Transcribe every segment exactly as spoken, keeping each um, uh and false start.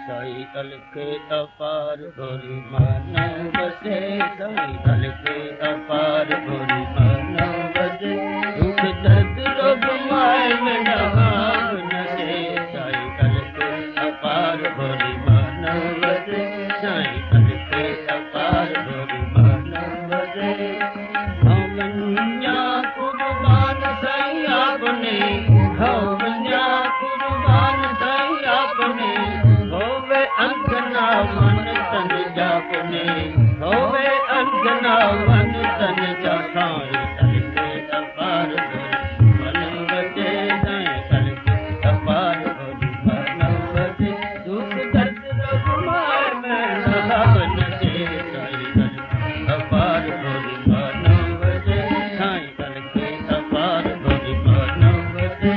साई अलखे अपार भोरी मानव बसे साई अलखे अपार भोरी मानव बसे दुख दर्द रोग माय में नहाव नसे साई अलखे अपार भोरी मानव बसे साई अलखे अपार भोरी मानव बसे हवन्या कुर्बान साई आपने हवन्या कुर्बान साई आपने होवे अंगना मन तन जापने होवे अंगना मन तन जा साई अलखे अपार भोरी मानव बसे साई अलखे अपार भोरी मानव बसे दुख दर्द रोग माय में नहाव नसे साई अलखे अपार भोरी मानव बसे साई अलखे अपार भोरी मानव बसे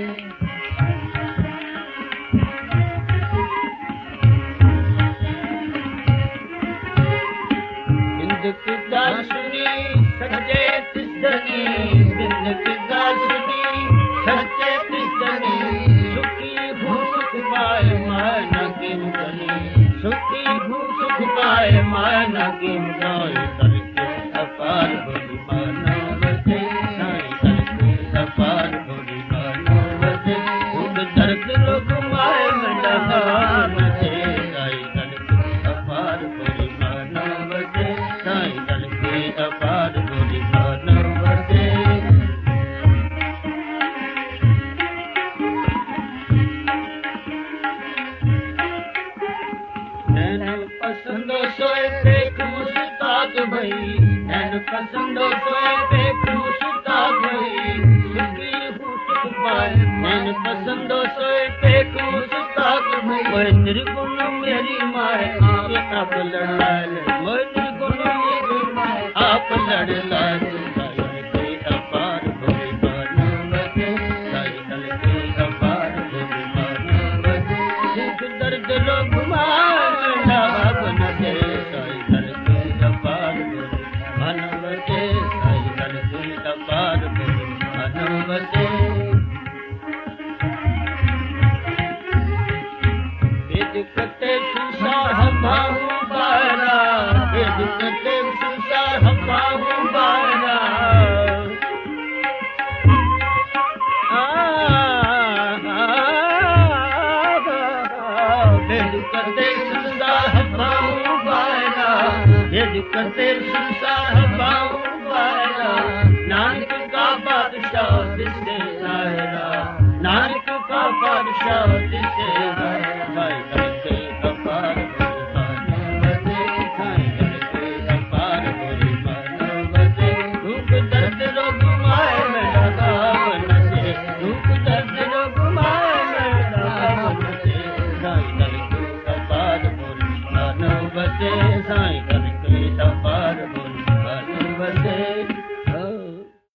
दासुनी सच्चे तिसदनी बिंदक दासुनी सच्चे तिसदनी सुखी भूसुख पाए मान किम कनी सुखी भूसुख पाए मान किम साई अलखे अपार भोरी मानव बसे साई अलखे अपार भोरी मानव बसे दुख दर्द रोग माय में नहाव नसे साई अलखे अपार भोरी मानव बसे साई अलखे अपार भोरी मानव बसे नैन पसंदो सोए देख मुस्ताद भई नैन पसंदो सोए देख मुस्ताद भई सुखी हूँ सुख पाए नैन पसंदो सोए देख मुस्ताद भई वह निर्गुण मेरी माए आप आप लड़ाए वह निर्गुण मेरी माए आप लड़ाए साई अलखे अपार भोरी मानव बसे साई अलखे अपार भोरी मानव बसे दुख दर्द रोग माय नहाव नसे साई अलखे अपार भोरी मानव बसे साई अलखे अपार भोरी मानव बसे कते संसार हमाहु बारा कते संसार हमाहु बारा कते संसार हमाहु बारा कते संसार हमाहु बारा नानक का बादशाह जिससे जाहिरा नानक का बादशाह जिससे जाहिरा अलखे अपार भोरी मानव बसे साई अलखे अपार भोरी मानव बसे दुख दर्द रोग माय में नहाव नसे दुख दर्द रोग माय में नहाव नसे साई अलखे अपार भोरी मानव बसे